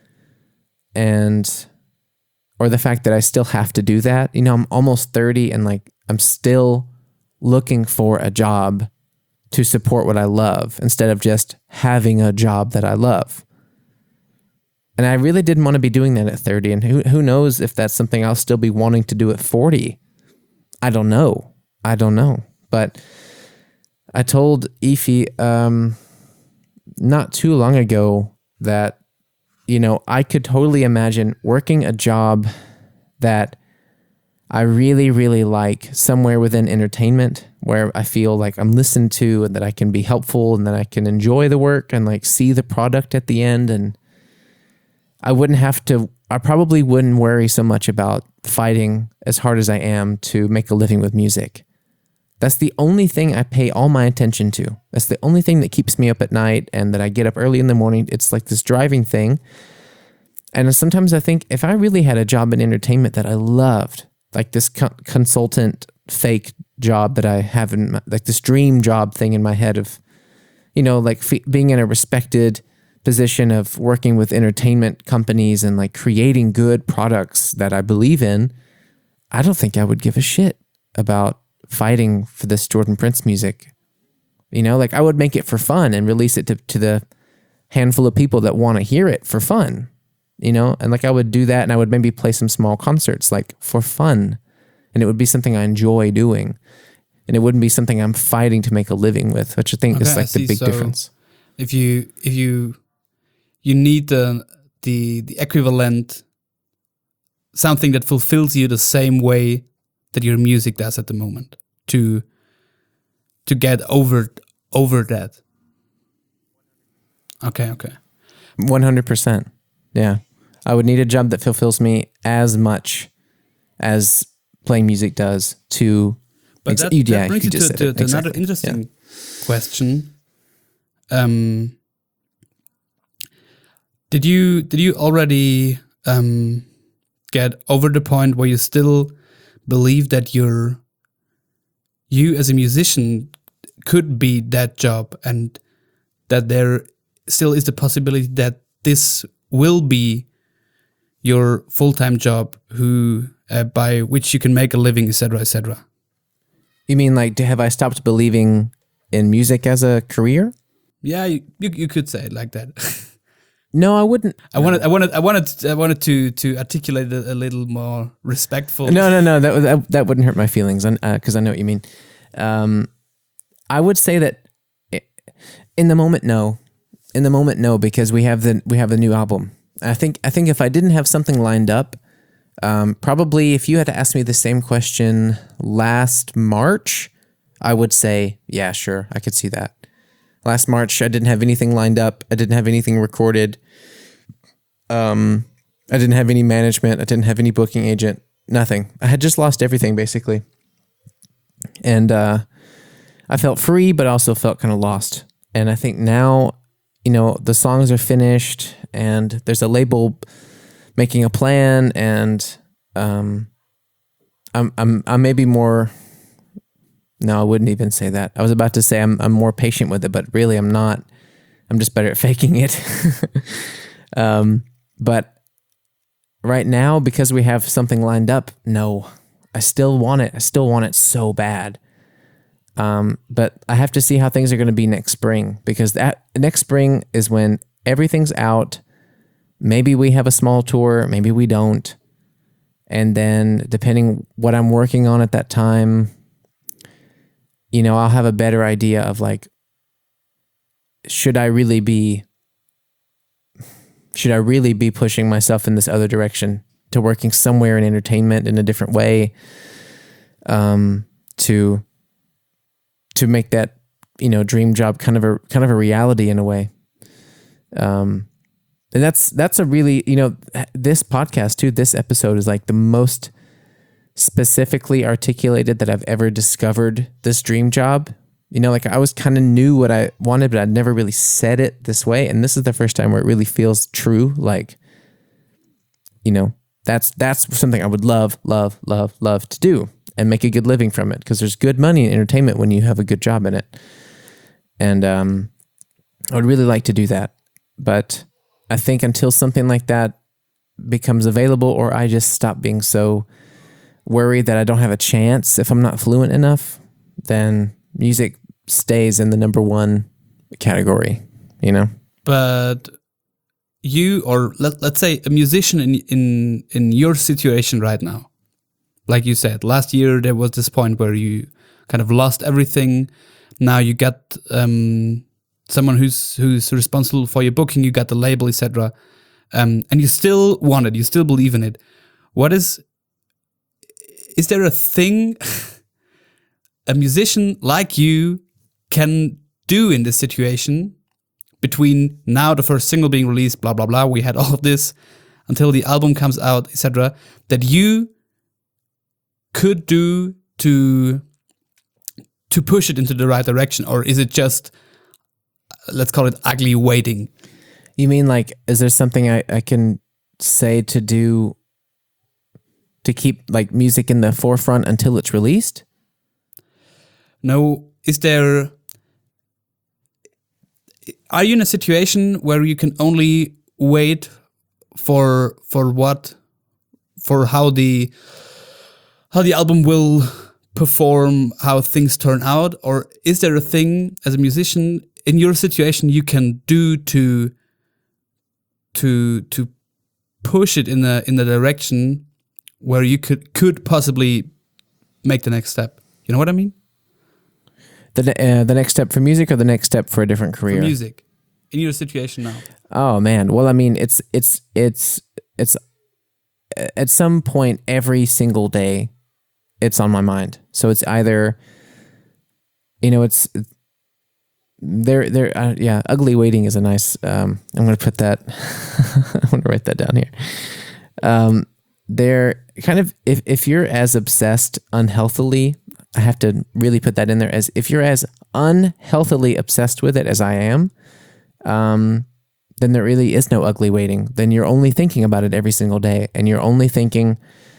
or the fact that I still have to do that. I'm almost 30, and like I'm still looking for a job to support what I love instead of just having a job that I love. And I really didn't want to be doing that at 30. And who knows if that's something I'll still be wanting to do at 40. I don't know. But I told Ify not too long ago that, I could totally imagine working a job that I really, really like somewhere within entertainment, where I feel like I'm listened to and that I can be helpful and that I can enjoy the work and like see the product at the end. And I probably wouldn't worry so much about fighting as hard as I am to make a living with music. That's the only thing I pay all my attention to. That's the only thing that keeps me up at night and that I get up early in the morning. It's like this driving thing. And sometimes I think if I really had a job in entertainment that I loved, like this consultant fake job that I have like this dream job thing in my head of, being in a respected position of working with entertainment companies and like creating good products that I believe in, I don't think I would give a shit about fighting for this Jordan Prince music. I would make it for fun and release it to the handful of people that want to hear it for fun. And like I would do that, and I would maybe play some small concerts like for fun, and it would be something I enjoy doing, and it wouldn't be something I'm fighting to make a living with, which I think is like the big difference. If you need the equivalent, something that fulfills you the same way that your music does at the moment, to get over that. Okay. 100%. Yeah. I would need a job that fulfills me as much as playing music does to... But that brings you to another interesting question. Did you already get over the point where you still believe that you as a musician could be that job, and that there still is the possibility that this will be your full-time job, by which you can make a living, etc., etc. You mean like, have I stopped believing in music as a career? Yeah, you could say it like that. No, I wouldn't. I wanted to articulate it a little more respectful. No. That wouldn't hurt my feelings, because I know what you mean. I would say that in the moment, no. In the moment, no, because we have the new album. I think if I didn't have something lined up, probably if you had to ask me the same question last March, I would say, yeah, sure, I could see that. Last March, I didn't have anything lined up. I didn't have anything recorded. I didn't have any management. I didn't have any booking agent. Nothing. I had just lost everything, basically. And I felt free, but also felt kind of lost. And I think now, the songs are finished, and there's a label making a plan, and I'm maybe more. No, I wouldn't even say that. I was about to say I'm more patient with it, but really I'm not. I'm just better at faking it. But right now, because we have something lined up, no, I still want it. I still want it so bad. But I have to see how things are going to be next spring, because that next spring is when everything's out. Maybe we have a small tour, maybe we don't. And then depending what I'm working on at that time, I'll have a better idea of like, should I really be pushing myself in this other direction to working somewhere in entertainment in a different way, to make that, dream job kind of a reality in a way. And that's a really, this podcast too, this episode is like the most specifically articulated that I've ever discovered this dream job. Like I always kind of knew what I wanted, but I'd never really said it this way. And this is the first time where it really feels true. Like, that's something I would love to do and make a good living from it, because there's good money in entertainment when you have a good job in it. And I would really like to do that. But I think until something like that becomes available, or I just stop being so worried that I don't have a chance if I'm not fluent enough, then music stays in the number one category, But you, or let's say a musician in your situation right now, like you said, last year there was this point where you kind of lost everything. Now you got someone who's responsible for your booking, you got the label, etc. And you still want it, you still believe in it. Is there a thing a musician like you can do in this situation between now the first single being released, blah, blah, blah, we had all of this, until the album comes out, etc., that you could do to push it into the right direction? Or is it just, let's call it ugly waiting? You mean like, is there something I can say to do to keep like music in the forefront until it's released? No. Are you in a situation where you can only wait for how the album will perform, how things turn out? Or is there a thing as a musician in your situation you can do to push it in the direction where you could possibly make the next step? You know what I mean? The next step for music, or the next step for a different career? For music, in your situation now. Oh man, well, I mean, it's at some point every single day, it's on my mind. So it's either, it's yeah, ugly waiting is a nice. I'm gonna put that. I'm gonna write that down here. They're kind of, if you're as obsessed unhealthily, I have to really put that in there, as if you're as unhealthily obsessed with it as I am, then then there really is no ugly waiting. Then you're only thinking about it every single day, and you're only thinking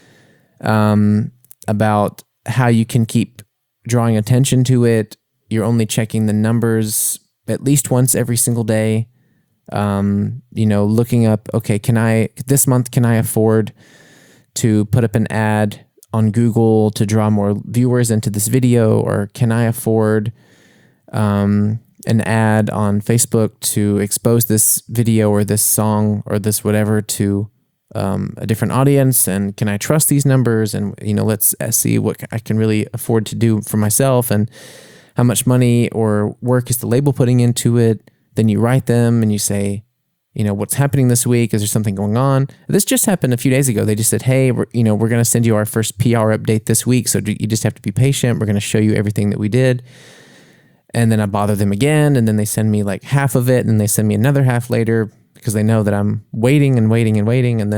about how you can keep drawing attention to it. You're only checking the numbers at least once every single day. Looking up, okay, this month, can I afford to put up an ad on Google to draw more viewers into this video? Or can I afford an ad on Facebook to expose this video or this song or this whatever to a different audience? And can I trust these numbers? And, let's see what I can really afford to do for myself, and how much money or work is the label putting into it. Then you write them and you say, what's happening this week? Is there something going on? This just happened a few days ago. They just said, hey, we're going to send you our first PR update this week. So you just have to be patient. We're going to show you everything that we did. And then I bother them again. And then they send me like half of it. And then they send me another half later because they know that I'm waiting and waiting and waiting. And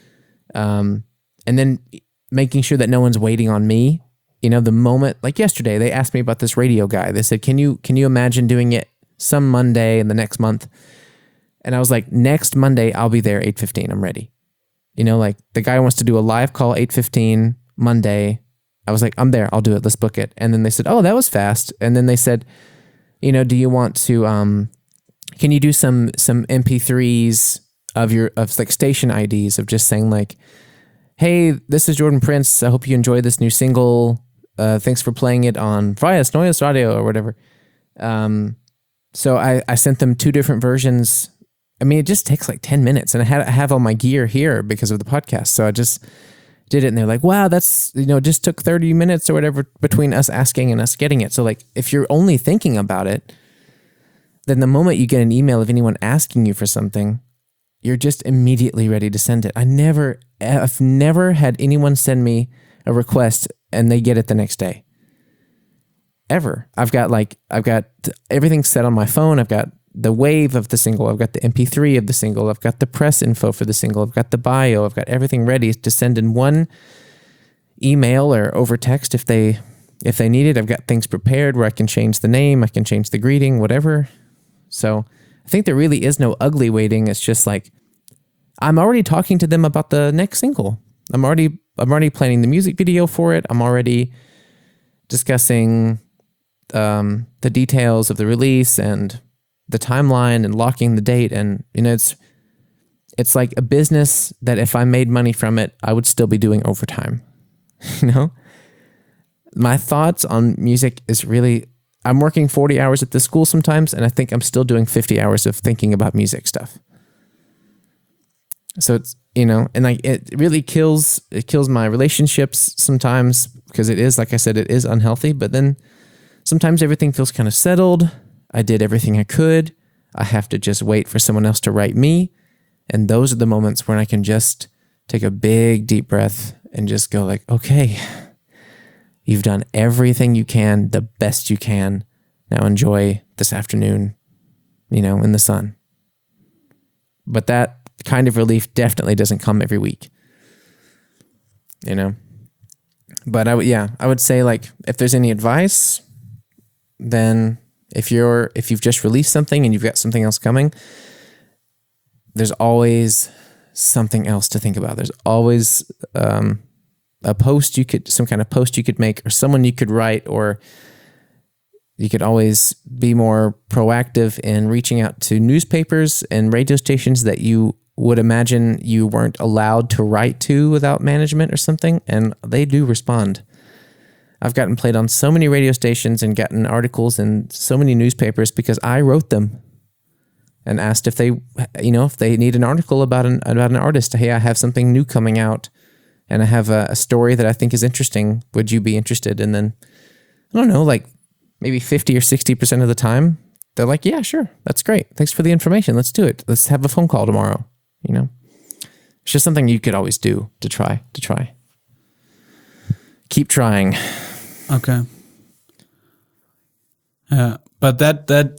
then making sure that no one's waiting on me. The moment, like yesterday, they asked me about this radio guy. They said, can you imagine doing it some Monday in the next month? And I was like, next Monday, I'll be there 8:15. I'm ready. Like the guy wants to do a live call 8:15 Monday. I was like, I'm there. I'll do it. Let's book it. And then they said, oh, that was fast. And then they said, do you want to, can you do some MP3s of like station IDs of just saying like, hey, this is Jordan Prince. I hope you enjoy this new single. Thanks for playing it on Freies Neues Radio or whatever. So I sent them 2 different versions. I mean, it just takes like 10 minutes, and I have all my gear here because of the podcast. So I just did it, and they're like, wow, that's, it just took 30 minutes or whatever between us asking and us getting it. So like, if you're only thinking about it, then the moment you get an email of anyone asking you for something, you're just immediately ready to send it. I've never had anyone send me a request and they get it the next day. Ever. I've got everything set on my phone. I've got the wave of the single. I've got the MP3 of the single. I've got the press info for the single. I've got the bio. I've got everything ready to send in one email or over text if they need it. I've got things prepared where I can change the name, I can change the greeting, whatever. So I think there really is no ugly waiting. It's just like, I'm already talking to them about the next single. I'm already planning the music video for it. I'm already discussing the details of the release and the timeline and locking the date. And, it's like a business that if I made money from it, I would still be doing overtime. My thoughts on music is really, I'm working 40 hours at the school sometimes, and I think I'm still doing 50 hours of thinking about music stuff. So it's, and like it really kills my relationships sometimes, because it is, like I said, it is unhealthy. But then sometimes everything feels kind of settled. I did everything I could. I have to just wait for someone else to write me. And those are the moments when I can just take a big deep breath and just go like, okay, you've done everything you can, the best you can. Now enjoy this afternoon, in the sun. But that kind of relief definitely doesn't come every week, But I would say, like, if there's any advice, then if you've just released something and you've got something else coming, there's always something else to think about. There's always some kind of post you could make, or someone you could write, or you could always be more proactive in reaching out to newspapers and radio stations that you would imagine you weren't allowed to write to without management or something, and they do respond. I've gotten played on so many radio stations and gotten articles in so many newspapers because I wrote them and asked if they need an article about an artist. Hey, I have something new coming out, and I have a story that I think is interesting. Would you be interested? And then, I don't know, like maybe 50 or 60% of the time, they're like, yeah, sure. That's great. Thanks for the information. Let's do it. Let's have a phone call tomorrow. It's just something you could always do to try. Keep trying. Okay. But that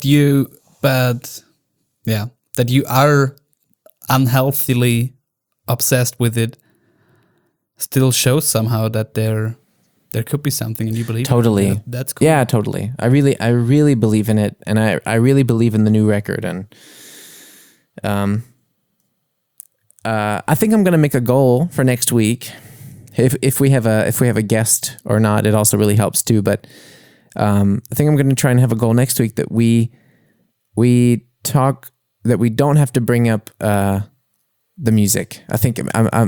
you are unhealthily obsessed with it still shows somehow that there could be something, and you believe totally. In it. That's cool. Yeah, totally. I really believe in it, and I really believe in the new record, and I think I'm going to make a goal for next week. If we have a guest or not, it also really helps too. But I think I'm going to try and have a goal next week that we talk, that we don't have to bring up the music. I think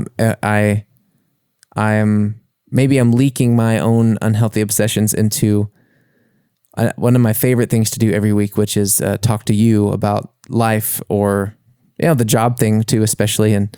I'm leaking my own unhealthy obsessions into one of my favorite things to do every week, which is talk to you about life, or the job thing too, especially. And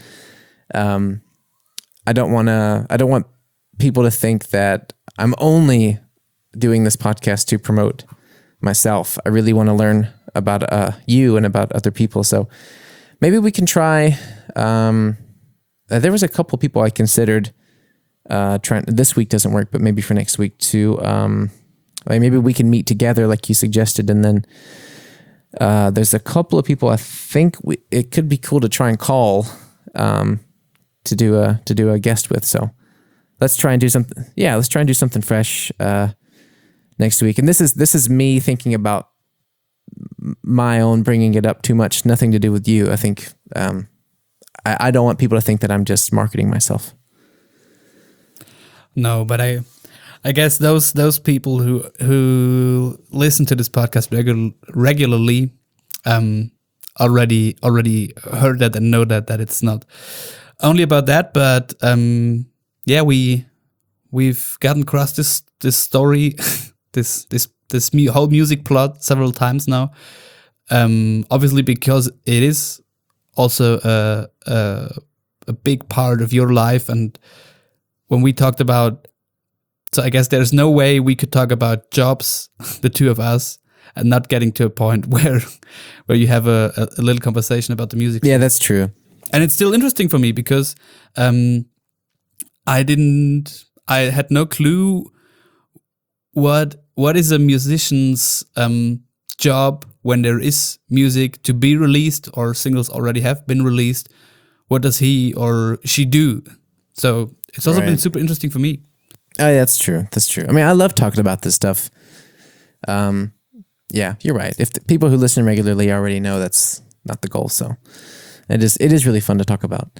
I don't want people to think that I'm only doing this podcast to promote myself. I really want to learn about you and about other people. So maybe we can try. There was a couple people I considered trying. This week doesn't work, but maybe for next week too. Maybe we can meet together, like you suggested, and then there's a couple of people I think it could be cool to try and call to do a guest with. So let's try and do something. Yeah, let's try and do something fresh next week. And this is me thinking about my own bringing it up too much. Nothing to do with you. I think I don't want people to think that I'm just marketing myself. No, but I guess those people who listen to this podcast regularly already heard that and know that it's not only about that, but we've gotten across this story, this whole music plot several times now. Obviously, because it is also a big part of your life, and when we talked about, so I guess there's no way we could talk about jobs, the two of us, and not getting to a point where you have a little conversation about the music. Yeah, that's true. And it's still interesting for me because I had no clue what is a musician's job when there is music to be released or singles already have been released. What does he or she do? So it's also been super interesting for me. Oh, that's true. That's true. I mean, I love talking about this stuff. Yeah, you're right. If the people who listen regularly already know, that's not the goal. So it is really fun to talk about.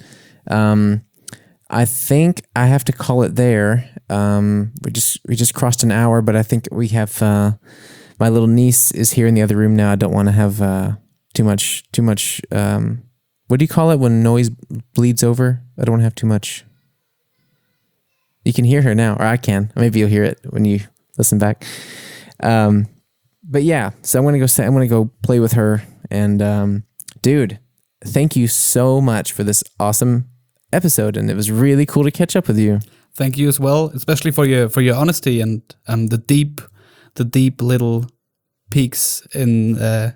I think I have to call it there. We just crossed an hour, but I think we have my little niece is here in the other room now. I don't want to have too much. What do you call it when noise bleeds over? I don't want to have too much. You can hear her now, or I can. Maybe you'll hear it when you listen back. But yeah, so I'm gonna go play with her. And dude, thank you so much for this awesome episode, and it was really cool to catch up with you. Thank you as well, especially for your honesty and the deep little peaks in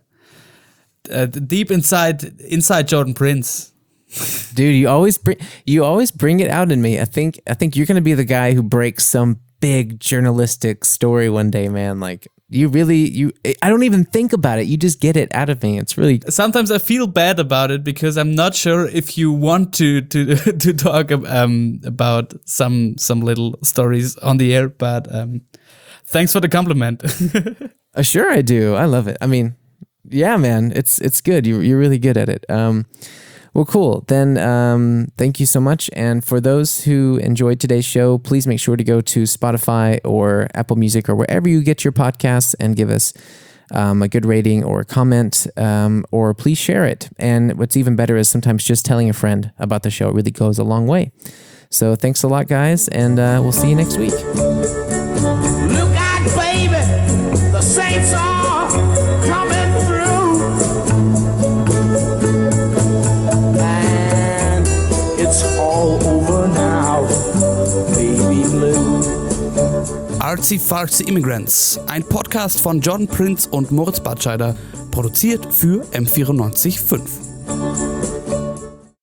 deep inside Jordan Prince. Dude, you always bring it out in me. I think you're gonna be the guy who breaks some big journalistic story one day, man. Like I don't even think about it. You just get it out of me. It's really. Sometimes I feel bad about it because I'm not sure if you want to talk about some little stories on the air. But thanks for the compliment. Sure, I do. I love it. I mean, yeah, man, it's good. You're really good at it. Well, cool. Then thank you so much. And for those who enjoyed today's show, please make sure to go to Spotify or Apple Music or wherever you get your podcasts and give us a good rating or a comment, or please share it. And what's even better is sometimes just telling a friend about the show. It really goes a long way. So thanks a lot, guys, and we'll see you next week. Look out, baby, the saints are coming through. It's all over now, baby blue. Artsy Fartsy Immigrants, ein Podcast von Jordan Prince und Moritz Batscheider, produziert für M94.5.